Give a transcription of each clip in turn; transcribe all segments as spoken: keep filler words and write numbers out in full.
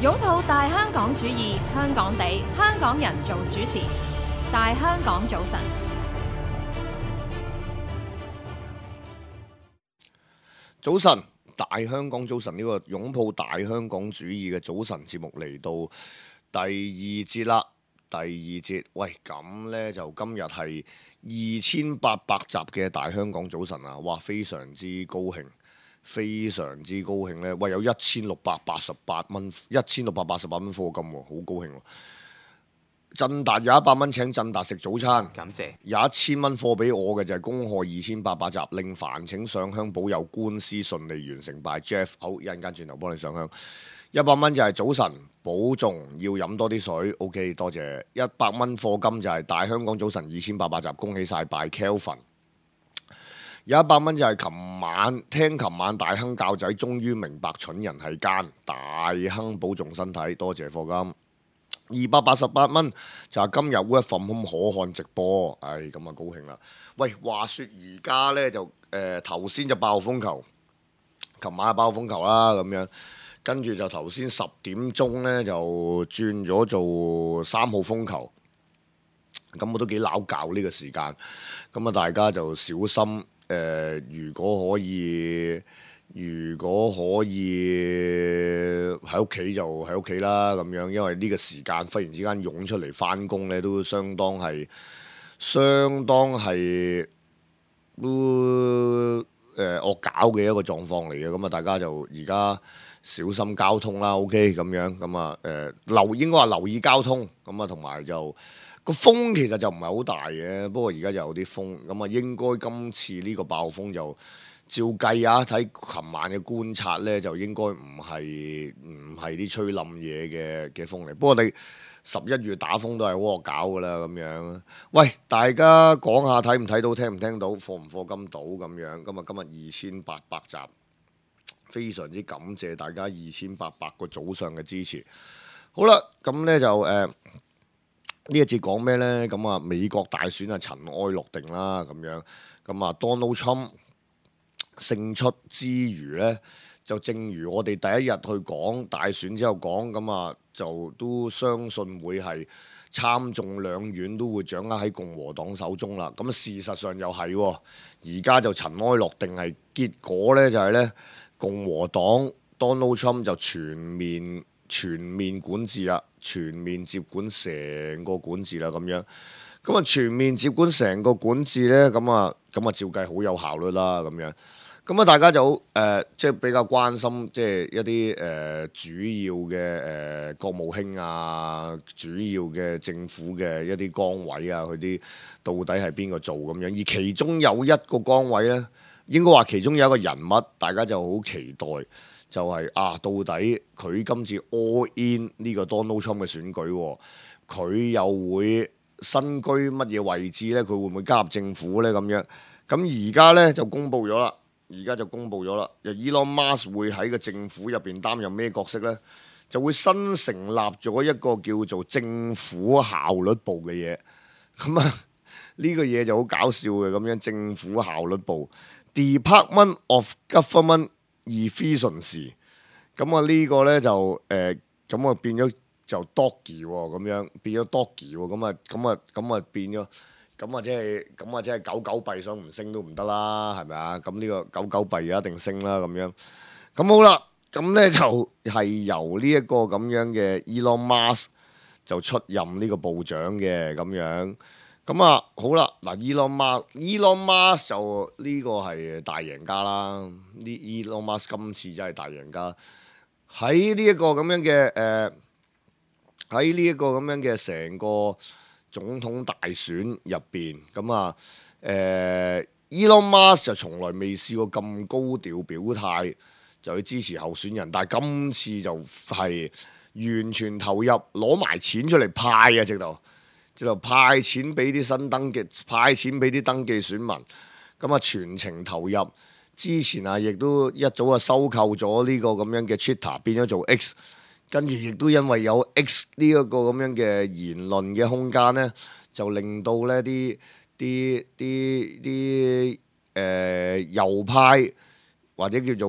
擁抱大香港主義，香港地，香港人做主持。大香港早晨， 早晨，大香港早晨呢個擁抱大香港主義嘅早晨節目嚟到第二節啦。第二節，喂，咁呢就今日係二千八百集嘅大香港早晨啊！哇，非常之高興，非常之高興呢。喂，有一千六百八十八蚊，一千六百八十八蚊課金喎，好高興喎！振達有一百蚊請振達食早餐， 感謝。 有一千蚊貨俾我嘅就係恭賀二千八百集，令煩請上香保佑官司順利完成。by Jeff， 好，一陣間轉頭幫你上香。一百蚊就係早晨保重，要飲多啲水。OK， 多謝。一百蚊課金就係大香港早晨二千八百集，恭喜晒 by Kelvin。有一百蚊就係琴晚聽琴晚大亨教仔，終於明白蠢人係奸，大亨保重身體，多謝課金。二百八十八蚊就係今日 work from home可看直播，唉，咁啊高興啦！喂，話說而家呢，就誒頭先就爆風球，琴晚係爆風球啦咁樣，跟住就頭先十點鐘呢，就轉咗做三號風球，咁我都幾撈教呢個時間，咁啊大家就小心誒、呃，如果可以。如果可以喺屋企就喺屋企啦，咁樣，因為呢個時間忽然之間湧出嚟返工咧，都相當係相當係都誒惡搞嘅一個狀況嚟嘅。咁啊，大家就而家小心交通啦。OK，咁樣咁啊誒留應該話留意交通咁啊，同埋就個風其實就唔係好大嘅，不過而家就有啲風咁啊，應該今次呢個暴風就。照計啊，睇琴晚嘅觀察呢，就應該唔係唔係啲吹冧嘢嘅嘅風嚟。不過你十一月打風都係好惡搞噶啦，咁樣。喂，大家講下睇唔睇到，聽唔聽到，課唔課金到咁樣。今日今日二千八百集，非常之感謝大家二千八百個早上嘅支持。好啦，咁呢就誒呢、呃、一節講咩呢？咁啊，美國大選啊塵埃落定啦，咁樣。咁啊，Donald Trump勝出之餘呢，就正如我哋第一日去講大選之後講咁啊，就都相信會係參眾兩院都會掌握喺共和黨手中啦。咁事實上又係、哦，而家就塵埃落定，係結果呢，就係、是、呢共和黨 Donald Trump 就全面全面管治啦，全面接管成個管治啦咁樣。咁啊全面接管成個管治呢，咁啊咁啊照計好有效率啦咁樣。咁啊，大家就誒、呃，即係比較關心，即係一啲誒、呃、主要嘅誒、呃、國務卿啊，主要嘅政府嘅一啲崗位啊，佢啲到底係邊個做咁樣？而其中有一個崗位呢，應該話其中有一個人物，大家就好期待，就係、是、啊，到底佢今次 all in 呢個 Donald Trump 嘅選舉，佢又會身居乜嘢位置呢？佢會唔會加入政府呢？咁樣咁而家呢，就公布咗啦。而家就公布咗啦，就 Elon Musk 會喺個政府入邊擔任咩角色呢？就會新成立咗一個叫做政府效率部嘅嘢。咁啊，呢個嘢就好搞笑嘅咁樣，政府效率部 Department of Government Efficiency。咁啊，呢個呢就誒，咁啊變咗就 Doggy 喎，咁樣變咗 Doggy 喎，咁啊，咁啊，咁啊變咗。咁啊，即係咁啊，即係九九幣想唔升都唔得啦，係咪啊？咁呢個九九幣一定升啦，咁樣。咁好啦，咁咧就係由呢一個咁樣嘅 Elon Musk 就出任呢個部長嘅咁樣。咁啊，好啦，嗱 Elon Musk，Elon Musk 就呢個係大贏家啦。呢 Elon Musk 今次真係大贏家。喺呢一個咁樣嘅誒，喺呢一個咁樣嘅成個總統大選入邊，咁啊，誒、呃、Elon Musk 就從來未試過咁高調表態，就去支持候選人，但係今次就係完全投入，攞埋錢出嚟派啊！直頭，直頭派錢俾啲新登記，派錢俾啲登記選民，咁啊全程投入。之前啊，亦都一早啊收購咗呢個咁樣嘅 Twitter， 變咗做 X。跟住亦都因為有 X 呢一個咁樣嘅言論嘅空間呢，就令到呢啲啲啲啲誒右派或者叫做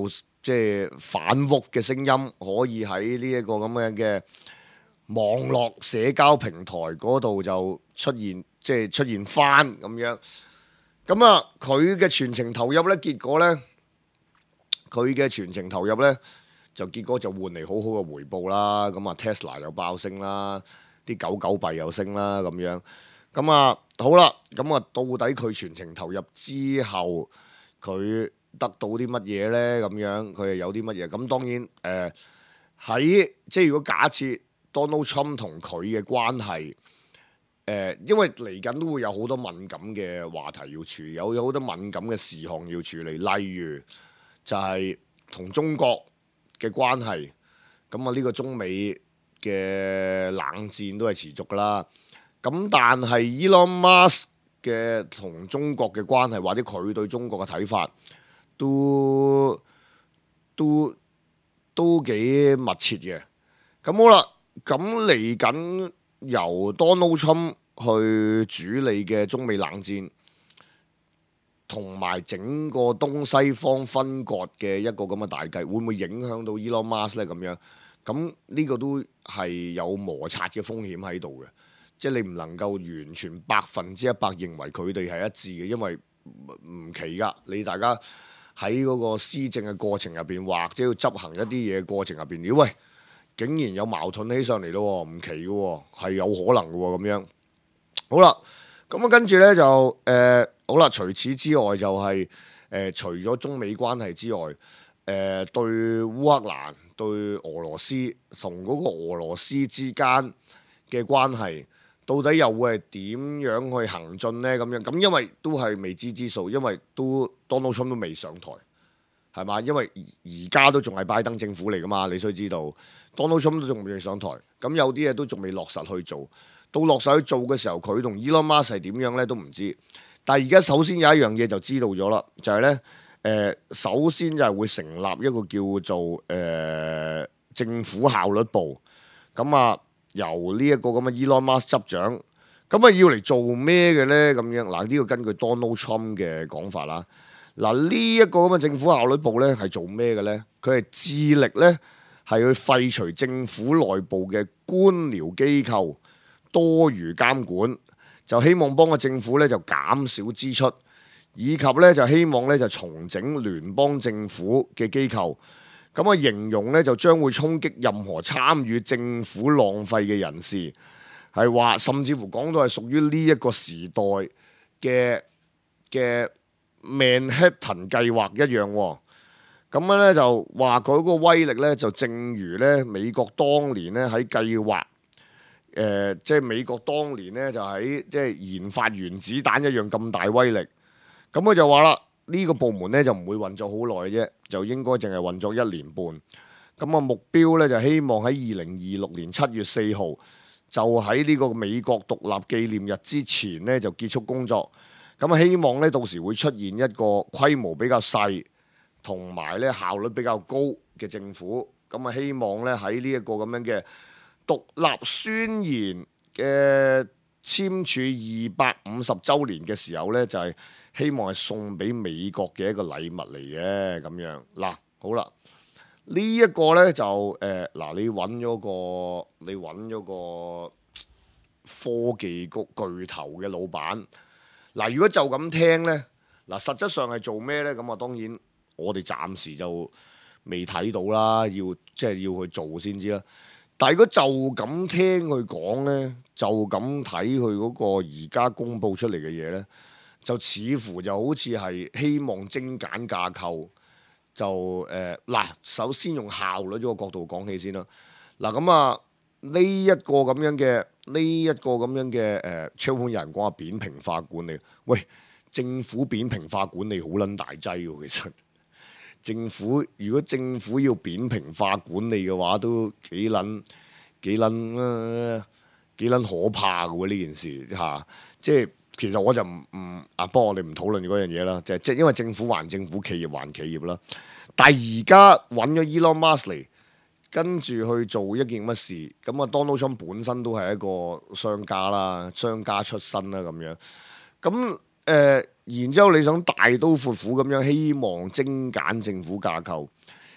即係反覆嘅聲音，可以喺呢一個咁樣嘅網絡社交平台嗰度就出現，即係出現翻咁樣。咁啊，佢嘅全程投入咧，結果咧，佢嘅全程投入咧，就結果就換嚟好好嘅回報啦。咁啊 ，Tesla 又爆升啦，啲狗狗幣又升啦，咁樣。咁啊，好啦，咁啊，到底佢全程投入之後，佢得到啲乜嘢咧？咁樣佢係有啲乜嘢？咁當然誒喺、呃、即係如果假設 Donald Trump 同佢嘅關係誒、呃，因為嚟緊都會有好多敏感嘅話題要處理，有有好多敏感嘅事項要處理，例如就係同中國嘅關係。咁啊，呢個中美嘅冷戰都係持續㗎啦。咁但係 Elon Musk 嘅同中國嘅關係，或者佢對中國嘅睇法，都都都幾密切嘅。咁好啦，咁嚟緊由 Donald Trump 去主理嘅中美冷戰，同埋整個東西方分割嘅一個咁嘅大計，會唔會影響到 Elon Musk 咧？咁樣，咁呢個都係有摩擦嘅風險喺度嘅。即係你唔能夠完全百分之一百認為佢哋係一致嘅，因為唔奇噶。你大家喺嗰個施政嘅過程入邊，或者要執行一啲嘢嘅過程入邊，咦喂，竟然有矛盾起上嚟咯，唔奇嘅，係有可能嘅咁樣。好啦，咁啊跟住咧就誒、呃，好啦，除此之外就係、是、誒、呃，除咗中美關係之外，誒、呃、對烏克蘭、對俄羅斯同嗰個俄羅斯之間嘅關係。到底又會係點樣去行進呢？咁樣咁，因為都係未知之數，因為都 Donald Trump 都未上台，係嘛？因為而家都仲係拜登政府嚟噶嘛，你需知道 Donald Trump 都仲未上台，咁有啲嘢都仲未落實去做。到落實去做嘅時候，佢同 Elon Musk 係點樣呢？都唔知。但係而家首先有一樣嘢就知道咗啦，就係、是、呢。誒、呃，首先就係會成立一個叫做誒、呃、政府效率部，咁啊。由呢一個咁嘅 Elon Musk 執掌，咁啊要嚟做咩嘅咧？咁樣嗱，呢個根據 Donald Trump 嘅講法啦。嗱，呢一個咁嘅政府效率部咧係做咩嘅咧？佢係致力咧係去廢除政府內部嘅官僚機構多餘監管，就希望幫個政府咧就減少支出，以及咧就希望咧就重整聯邦政府嘅機構。咁啊，形容咧就將會衝擊任何參與政府浪費嘅人士，係話甚至乎講到係屬於呢一個時代嘅嘅 Manhattan 計劃一樣喎。咁樣咧就話佢嗰個威力咧就正如咧美國當年咧喺計劃，誒、呃、即係美國當年咧就喺即係研發原子彈一樣咁大威力。咁佢就話啦。呢個部門咧就唔會運作好耐啫，就應該淨係運作一年半。咁啊目標咧就希望喺二零二六年七月四號就喺呢個美國獨立紀念日之前咧就結束工作。咁啊希望咧到時會出現一個規模比較細同埋咧效率比較高嘅政府。咁啊希望咧喺呢一個咁樣嘅獨立宣言嘅簽署二百五十週年嘅時候咧就係、是。希望係送俾美國嘅一個禮物嚟嘅咁樣嗱，好啦，這個、呢一個咧就誒嗱、呃，你揾咗個你揾咗個科技局巨頭嘅老闆嗱，如果就咁聽咧嗱，實質上係做咩咧？咁啊，當然我哋暫時就未睇到啦，要即係、就是、要去做先知啦。但係如果就咁聽佢講咧，就咁睇佢嗰個而家公佈出嚟嘅嘢咧。就似乎就好似係希望精簡架構，就誒嗱、呃，首先用效率呢個角度講起先啦。嗱咁啊，呢一個咁樣嘅呢一個咁樣嘅誒，超盤有人講話扁平化管理，喂，政府扁平化管理好撚大劑喎，其實政府如果政府要扁平化管理嘅話，都幾撚幾撚啊幾撚可怕嘅喎呢件事嚇、啊，即係。其實我就唔唔啊，不過我哋唔討論嗰樣嘢啦，就係即係因為政府還政府，企業還企業啦。但係而家揾咗 Elon Musk 嚟，跟住去做一件乜事，咁啊 Donald Trump 本身都係一個商家啦，商家出身啦咁樣。咁誒、呃，然之後你想大刀闊斧咁樣希望精簡政府架構，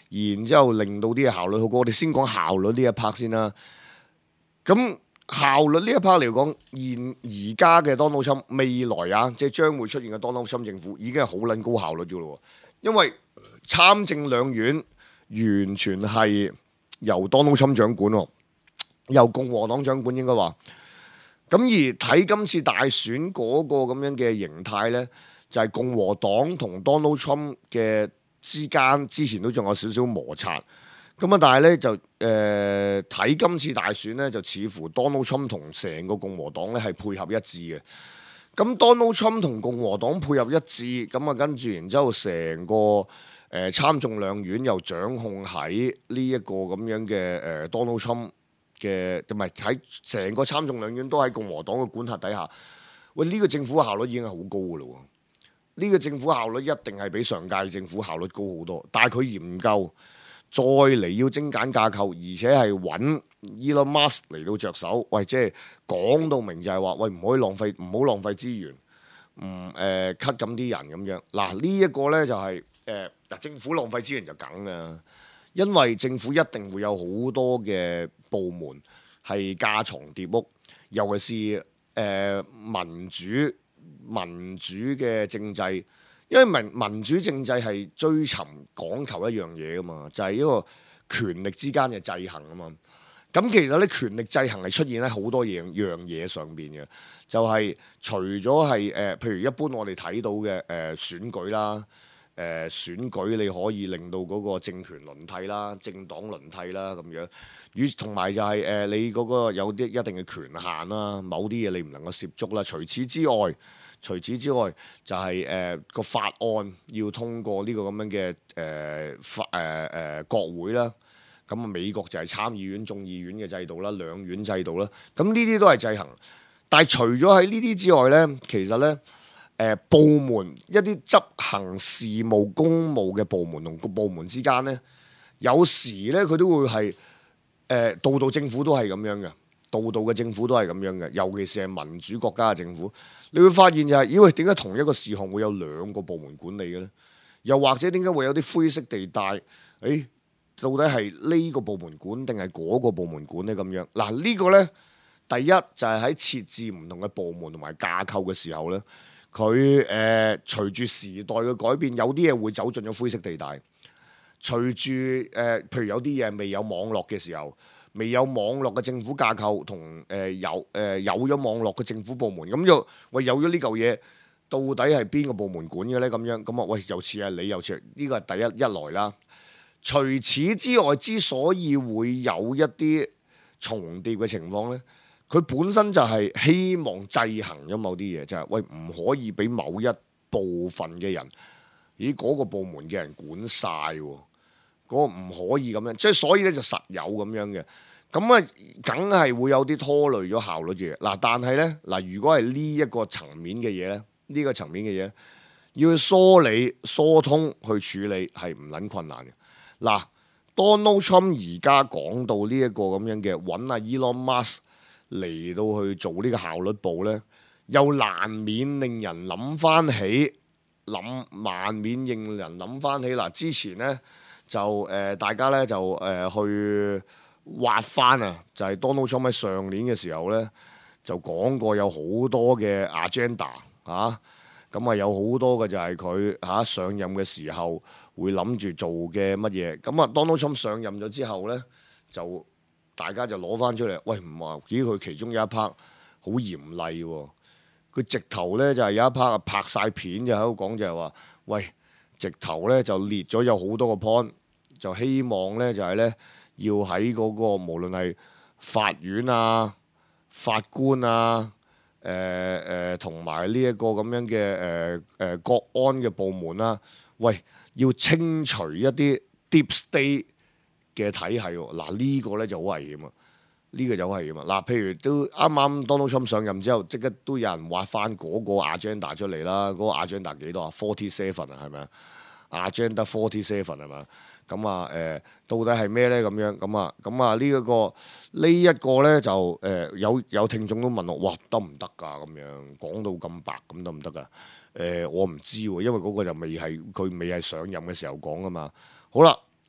然之後令到啲嘢效率好高。我哋先講效率呢一 part 先啦。咁效率呢一 part 嚟講，現而家嘅 Donald Trump 未來啊，即係將會出現嘅 Donald Trump 政府已經係好撚高效率嘅咯。因為參政兩院完全係由 Donald Trump 掌管喎，由共和黨掌管應該話。咁而睇今次大選嗰個咁樣嘅形態呢，就係、是、共和黨同 Donald Trump 嘅之間之前都仲有少少摩擦。咁啊，但係呢，就誒睇、呃、今次大選呢，就似乎 Donald Trump 同成個共和黨呢係配合一致嘅。咁 Donald Trump 同共和黨配合一致，咁啊跟住然之後成個誒、呃、參眾兩院又掌控喺呢一個咁樣嘅誒、呃、Donald Trump 嘅，唔係喺成個參眾兩院都喺共和黨嘅管轄底下。喂，呢、這個政府嘅效率已經係好高噶啦喎！呢、這個政府效率一定係比上屆政府效率高好多，但係佢嫌唔夠。再嚟要精簡架構，而且係揾 Elon Musk 嚟到着手，喂，即係講到明就係話，喂，唔可以浪費，唔好浪費資源，唔誒 cut 咁啲人咁樣。嗱，呢一個呢就係誒嗱，政府浪費資源就梗啦，因為政府一定會有好多嘅部門係架床疊屋，尤其是誒、呃、民主民主嘅政制。因為民民主政制係追尋講求一樣嘢噶嘛，就係、是、一個權力之間嘅制衡啊嘛。咁其實咧，權力制衡係出現喺好多樣樣嘢上邊嘅，就係、是、除咗係誒，譬如一般我哋睇到嘅誒、呃、選舉啦，誒、呃、選舉你可以令到嗰個政權輪替啦、政黨輪替啦咁樣，與同埋就係、是、誒、呃、你嗰個有啲一定嘅權限啦，某啲嘢你唔能夠涉足啦。除此之外，除此之外，就係誒個法案要通過呢個咁樣嘅誒法誒誒國會啦。咁啊，美國就係參議院、眾議院嘅制度啦，兩院制度啦。咁呢啲都係制衡。但係除咗喺呢啲之外咧，其實咧誒、呃、部門一啲執行事務公務嘅部門同個部門之間咧，有時咧佢都會係誒度度政府都係咁樣嘅。度度嘅政府都係咁樣嘅，尤其是係民主國家嘅政府，你會發現就係、是，咦喂，點解同一個事項會有兩個部門管理嘅咧？又或者點解會有啲灰色地帶？誒、哎，到底係呢個部門管定係嗰個部門管咧？咁樣嗱，呢、這個咧，第一就係喺設置唔同嘅部門同埋架構嘅時候咧，佢誒、呃、隨住時代嘅改變，有啲嘢會走進咗灰色地帶。隨住誒、呃，譬如有啲嘢未有網絡嘅時候。未有網絡嘅政府架構同誒、呃、有誒、呃、有咗網絡嘅政府部門，咁就喂有咗呢嚿嘢，到底係邊個部門管嘅咧？咁樣咁啊，喂又似係你又似呢個係第一一來啦。除此之外，之所以會有一啲重疊嘅情況咧，佢本身就係希望制衡咗某啲嘢，就係、是、喂唔可以俾某一部分嘅人，咦嗰、那個部門嘅人管晒喎。嗰個唔可以咁樣，即係所以咧就實有咁樣嘅，咁啊梗係會有啲拖累咗效率嘅嘢。嗱，但係咧嗱，如果係呢一個層面嘅嘢咧，呢、呢個層面嘅嘢要去梳理疏通去處理係唔撚困難嘅。嗱 ，Donald Trump 而家講到呢一個咁樣嘅揾阿 Elon Musk 嚟到去做呢個效率部咧，又難免令人諗翻起，諗難免令人諗翻起嗱，之前咧。就誒、呃，大家咧就誒、呃、去挖翻啊！就係、是、Donald Trump 喺上年嘅時候咧，就講過有好多嘅 agenda 嚇，咁啊有好多嘅就係佢嚇上任嘅時候會諗住做嘅乜嘢。咁啊 Donald Trump 上任咗之後咧，就大家就攞翻出嚟，喂唔話，咦佢其中有一 part 好嚴厲喎，佢直頭咧就係、是、有一 part 拍晒片就喺度講就係話，喂。直頭咧就列咗有好多個 point，就希望咧就係、是、咧要喺嗰、那個無論係法院啊、法官啊、誒誒同埋呢一個咁樣嘅誒誒國安嘅部門啦、啊，喂要清除一啲 deep state 嘅體系喎。嗱、這個、呢個咧就好危險啊！呢、這個就好危險啊！嗱，譬如都啱啱 Donald Trump 上任之後，即刻都有人挖翻嗰個 agenda 出嚟啦。嗰、那個 agenda 幾多啊？forty seven啊，係咪啊？agenda forty seven 係咪？咁啊誒，到底係咩咧？咁樣咁啊咁啊呢一個呢一個咧就誒、呃、有有聽眾都問我，哇得唔得㗎？咁樣講到咁白咁得唔得㗎？誒、呃、我唔知喎，因為嗰個就未係佢未係上任嘅時候講㗎嘛。好啦，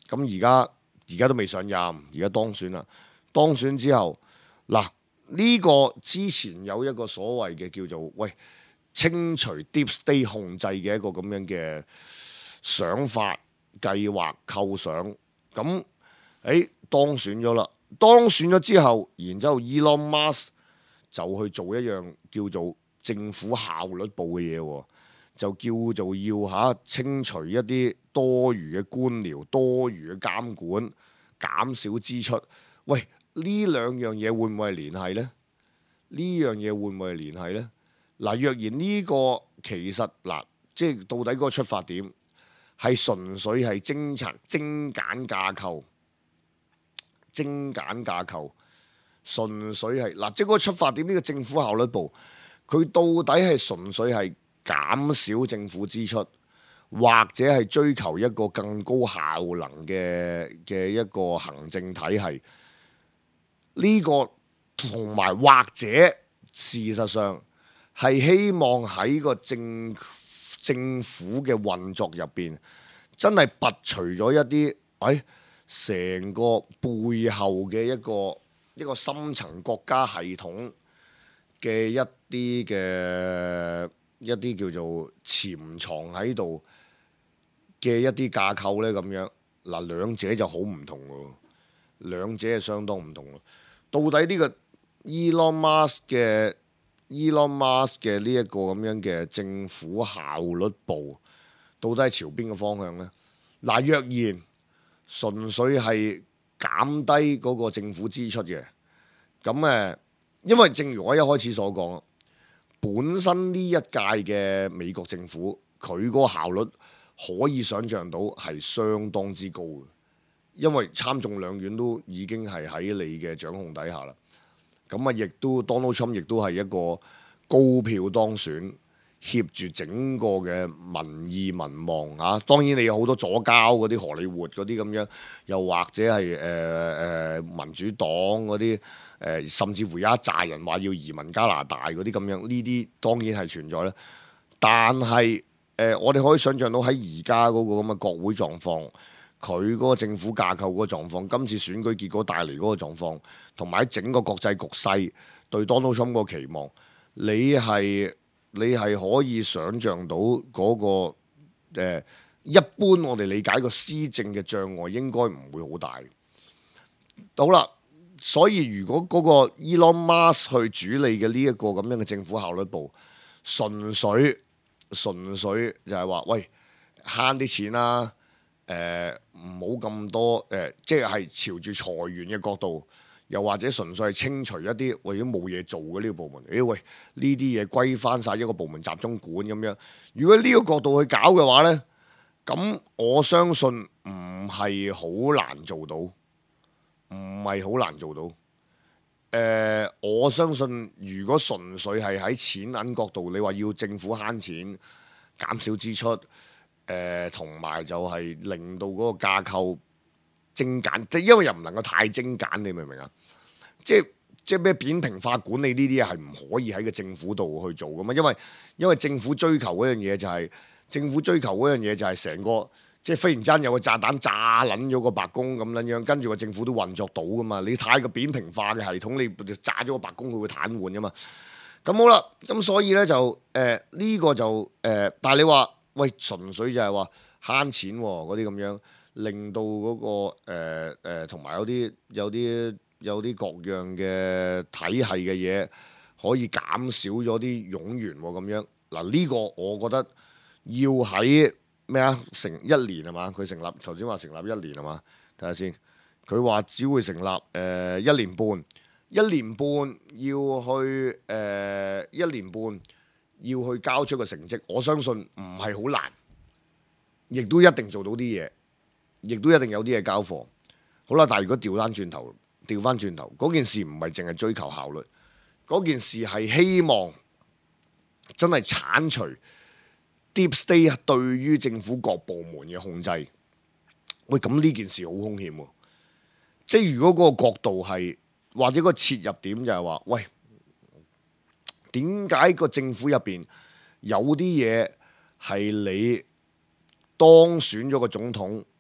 咁而家而家都未上任，而家當選啦。當選之後，嗱呢個之前有一個所謂嘅叫做喂清除 Deep State 控制嘅一個咁樣嘅想法、計劃、構想，咁誒當選咗啦。當選咗之後，然之後 Elon Musk 就去做一樣叫做政府效率部嘅嘢喎。就叫做要嚇清除一啲多餘嘅官僚、多餘嘅監管，減少支出。喂，呢兩樣嘢會唔會係聯繫呢？呢樣嘢會唔會係聯繫呢？嗱，若然呢個其實嗱，即係到底嗰個出發點係純粹係精簡精簡架構、精簡架構，純粹係嗱，即係嗰個出發點呢個政府效率部，佢到底係純粹係減少政府支出，或者係追求一個更高效能嘅嘅一個行政體系。呢個同埋或者事實上係希望喺個政政府嘅運作入邊，真係拔除咗一啲誒成個背後嘅一個一個深層國家系統嘅一啲嘅。一啲叫做潛藏喺度嘅一啲架構呢，咁樣嗱，兩者就好唔同喎，兩者係相當唔同。到底呢個 Elon Musk 嘅 Elon Musk 嘅呢一個咁樣嘅政府效率部，到底係朝邊個方向呢？嗱，若然純粹係減低嗰個政府支出嘅，咁誒，因為正如我一開始所講。本身呢一屆嘅美國政府，佢嗰個效率可以想像到係相當之高嘅，因為參眾兩院都已經係喺你嘅掌控底下啦。咁啊，亦都 Donald Trump 亦都係一個高票當選，挾住整個嘅民意民望嚇、啊。當然你有好多左膠嗰啲荷里活嗰啲咁樣，又或者係誒誒民主黨嗰啲。誒、呃，甚至乎有一紮人話要移民加拿大嗰啲咁樣，呢啲當然係存在啦。但係誒、呃，我哋可以想像到喺而家嗰個咁嘅國會狀況，佢嗰個政府架構嗰個狀況，今次選舉結果帶嚟嗰個狀況，同埋喺整個國際局勢對 Donald Trump 個期望，你係你係可以想像到嗰、嗰個、呃、一般我哋理解個施政嘅障礙應該唔會好大。好啦。所以如果嗰個 Elon Musk 去主理嘅呢一個咁樣嘅政府效率部，純粹純粹就係話，喂慳啲錢啦，誒唔好咁多誒、呃，即係朝住裁員嘅角度，又或者純粹係清除一啲為咗冇嘢做嘅呢個部門，誒、哎、喂呢啲嘢歸翻晒一個部門集中管咁樣。如果呢個角度去搞嘅話呢，咁我相信唔係好難做到。唔係好難做到，誒、呃，我相信如果純粹係喺錢銀角度，你話要政府慳錢、減少支出，誒同埋就係令到嗰個架構精簡，因為又唔能夠太精簡，你明唔明啊？即係即係咩扁平化管理呢啲嘢係唔可以喺個政府度去做噶嘛？因為因為政府追求嗰樣嘢就係、是、政府追求嗰樣嘢就係成個。即係忽然之間有個炸彈炸撚咗個白宮咁樣樣，跟住個政府都運作到噶嘛？你太過扁平化嘅系統，你炸咗個白宮，佢會癱瘓噶嘛？咁好啦，咁所以咧就誒呢、呃呢個就誒、呃，但係你話喂純粹就係話慳錢嗰啲咁樣，令到嗰、嗰個誒同埋有啲有啲有啲各樣嘅體系嘅嘢可以減少咗啲冗員咁樣。嗱、呢、呢個我覺得要喺。咩啊？成一年係嘛？佢成立頭先話成立一年係嘛？睇下先。佢話只會成立誒、呃、一年半，一年半要去誒、呃、一年半要去交出個成績。我相信唔係好難，亦都一定做到啲嘢，亦都一定有啲嘢交貨。好啦，但係如果調翻轉頭，調翻轉頭，嗰件事唔係淨係追求效率，嗰件事係希望真係剷除 Deep State 對於政府各部門嘅控制。喂，咁呢件事好兇險喎！即係如果嗰個角度係，或者個切入點就係話，喂，點解個政府入邊有啲嘢係你當選咗個總統，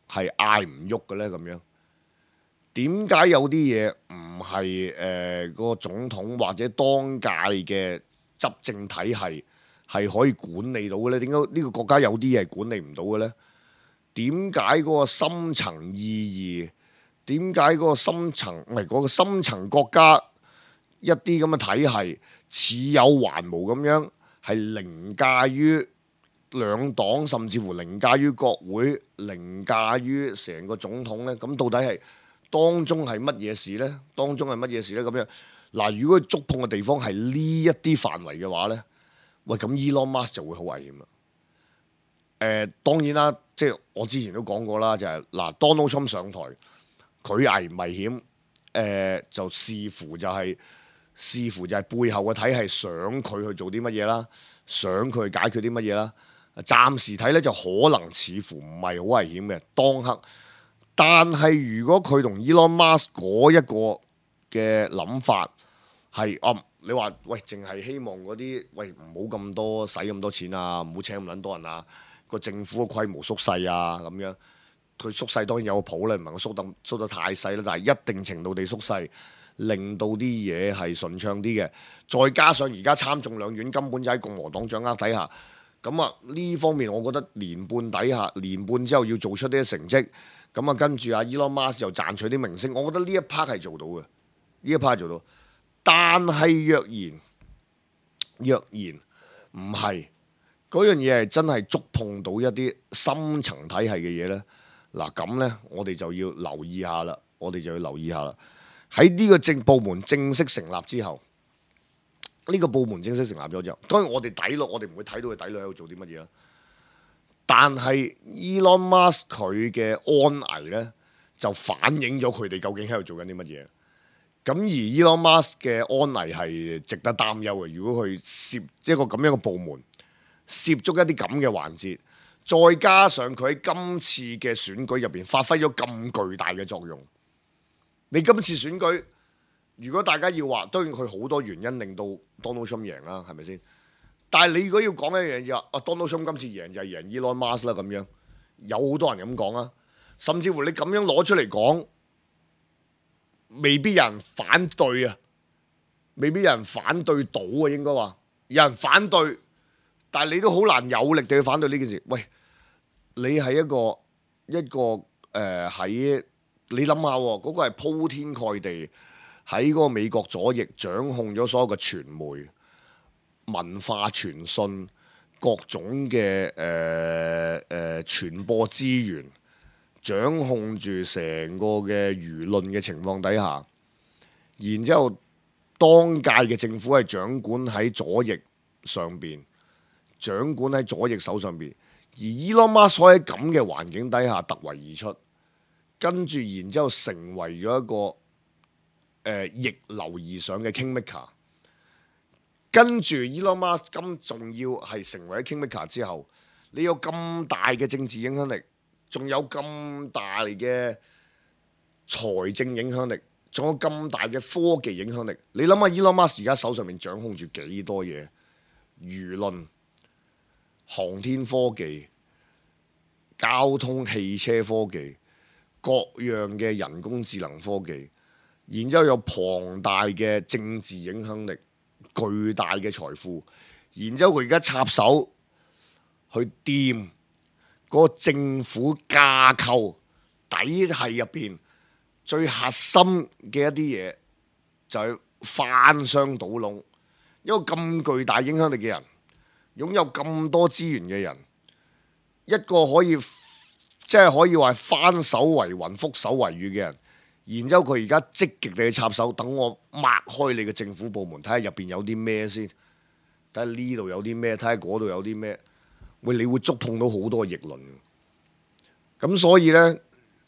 係嗌唔喐嘅咧？咁樣點解有啲嘢唔係誒個總統或者當屆嘅執政體系係可以管理到嘅咧？點解呢個國家有啲嘢係管理唔到嘅咧？點解嗰個深層意義？點解嗰個深層唔係嗰個深層國家一啲咁嘅體系似有還無咁樣，係凌駕於兩黨，甚至乎凌駕於國會，凌駕於成個總統呢？咁到底係當中係乜嘢事呢？當中係乜嘢事呢？咁樣嗱，如果佢觸碰嘅地方係呢一啲範圍嘅話呢，喂，咁 Elon Musk 就會好危險啦。誒、呃，當然啦，即係我之前都講過啦，就係、是、嗱 Donald Trump 上台，佢危唔危險？誒、呃，就視乎就係、是、視乎就係背後嘅體系想佢去做啲乜嘢啦，想佢去解決啲乜嘢啦。暫時睇咧就可能似乎唔係好危險嘅當刻，但係如果佢同 Elon Musk 嗰一個嘅諗法係啊，你話喂，淨係希望嗰啲喂唔好咁多使咁多錢啊，唔好請咁撚多人啊，個政府嘅規模縮細啊咁樣，佢縮細當然有個譜啦，唔係我縮得縮得太細啦，但係一定程度地縮細，令到啲嘢係順暢啲嘅，再加上而家參眾兩院根本就喺共和黨掌握底下。咁啊呢方面，我覺得年半底下，年半之後要做出啲成績，咁啊跟住阿 Elon Musk 又賺取啲明星，我覺得呢一 part 係做到嘅，呢一 part 係做到。但係若然若然唔係嗰樣嘢係真係觸碰到一啲深層體系嘅嘢呢，嗱咁呢，我哋就要留意下啦，我哋就要留意下啦。喺呢個政部門正式成立之後。呢個部門正式成立咗之後，當然我哋底落，我哋唔會睇到佢底落喺度做啲乜嘢啦。但係 Elon Musk 佢嘅安危呢，就反映咗佢哋究竟喺度做緊啲乜嘢。咁而 Elon Musk 嘅安危係值得擔憂嘅。如果佢涉一個咁樣嘅部門，涉足一啲咁嘅環節，再加上佢喺今次嘅選舉入邊發揮咗咁巨大嘅作用，你今次選舉，如果大家要話，當然佢好多原因令到 Donald Trump 贏啦，係咪先？但係你如果要講一樣嘢，啊 Donald Trump 今次贏就係贏 Elon Musk 啦，咁樣有好多人咁講啊，甚至乎你咁樣攞出嚟講，未必有人反對啊，未必有人反對到啊，應該話有人反對，但係你都好難有力地去反對呢件事。喂，你係一個一個誒喺、呃、你諗下嗰、嗰個係鋪天蓋地。喺嗰個美國左翼掌控咗所有嘅傳媒、文化傳訊、各種嘅誒誒傳播資源，掌控住成個嘅輿論嘅情況底下，然之後當屆嘅政府係掌管喺左翼上邊，掌管喺左翼手上邊，而 Elon Musk 喺咁嘅環境底下突圍而出，跟住然之後成為咗一個誒逆流而上嘅 Kingmaker， 跟住 Elon Musk 咁仲要係成為咗 Kingmaker 之後，你有咁大嘅政治影響力，仲有咁大嘅財政影響力，仲有咁大嘅科技影響力。你諗下 Elon Musk 而家手上面掌控住幾多嘢？輿論、航天科技、交通汽車科技、各樣嘅人工智能科技。然之後有龐大嘅政治影響力、巨大嘅財富，然之後佢而家插手去掂嗰個政府架構體系入邊最核心嘅一啲嘢，就係翻箱倒籠。一個咁巨大影響力嘅人，擁有咁多資源嘅人，一個可以即係可以話翻手為雲、覆手為雨嘅人。然之後佢而家積極地去插手，等我擘開你嘅政府部門，睇下入邊有啲咩先，睇下呢度有啲咩，睇下嗰度有啲咩，喂，你會觸碰到好多逆鱗。咁所以呢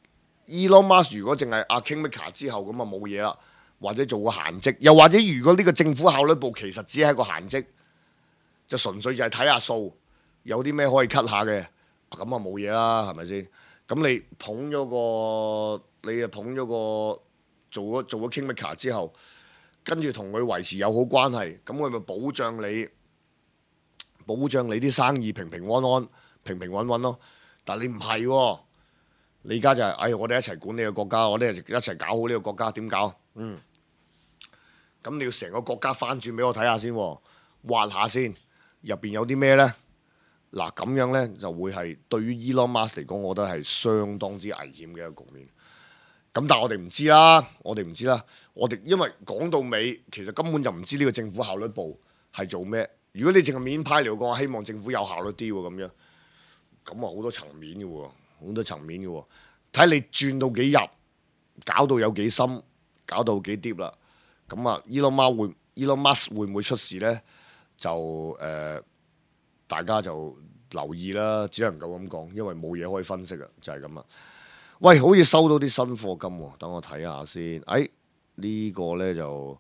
Elon Musk 如果淨係阿 Kingmaker 之後咁啊冇嘢啦，或者做個閒職，又或者如果呢個政府效率部其實只係一個閒職，就純粹就係睇下數，有啲咩可以 cut 下嘅，咁啊冇嘢啦，係咪先？咁你捧咗個。你又捧咗個做咗做咗 Kingmaker 之後，跟住同佢維持友好關係，咁佢咪保障你，保障你啲生意平平安安、平平穩穩咯。但係你唔係喎， 你而家就係、是，哎，我哋一齊管呢個國家，我哋一齊搞好呢個國家，點搞？嗯，咁你要成個國家翻轉俾我睇下先，挖下先，入邊有啲咩呢？嗱，咁樣呢就會係對於 Elon Musk 嚟講，我覺得係相當之危險嘅一個局面。咁但係我哋唔知啦，我哋唔知啦，我哋因為講到尾，其實根本就唔知呢個政府效率部係做咩。如果你淨係面派嚟講，希望政府有效率啲喎，咁樣，咁啊好多層面嘅喎。好多層面嘅喎，睇你轉到幾入，搞到有幾深，搞到幾 deep 啦。咁啊，Elon Musk 會 Elon Musk 會唔會出事呢？就誒、呃，大家就留意啦。只能夠咁講，因為冇嘢可以分析啊，就係咁啊。喂，好似收到啲新課金喎，等我睇下先。誒、哎，呢、這個呢就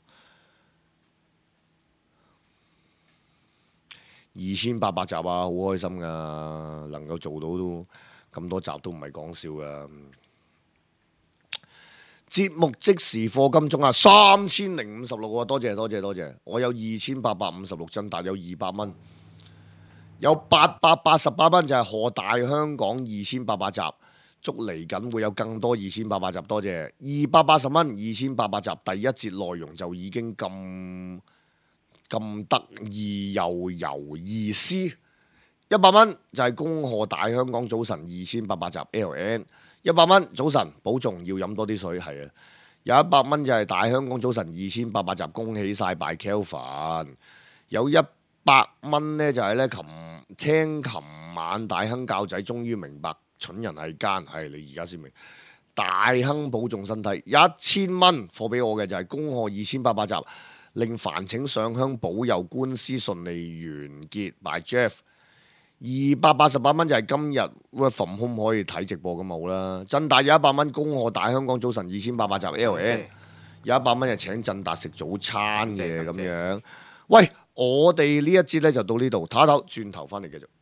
二千八百集啊，好開心噶，能夠做到都。咁多集都唔係講笑噶，節目即時課金中啊，三千零五十六啊，多謝多謝多謝，我有二千八百五十六真達，有二百蚊，有八百八十八蚊就係賀大香港二千八百集，祝嚟緊會有更多二千八百集，多謝二百八十蚊，二千八百集第一節內容就已經咁咁得意又有意思。一百蚊就係恭賀大香港早晨二千八百集 L N， 一百蚊早晨保重要飲多啲水，係啊，有一百蚊就係大香港早晨二千八百集恭喜晒 by Kelvin， 有一百蚊呢就係呢，琴聽琴晚大亨教仔終於明白蠢人係奸，係你而家先明，大亨保重身體，一千蚊貨俾我嘅就係恭賀二千八百集令煩請上香保佑官司順利完結 by Jeff。二百八十八蚊就係今日 work from home 可以睇直播咁好啦。振達有一百蚊，恭賀大香港早晨二千八百集 L N， 有一百蚊就請振達食早餐嘅咁樣。喂，我哋呢一節咧就到呢度，唞一唞，轉頭翻嚟繼續。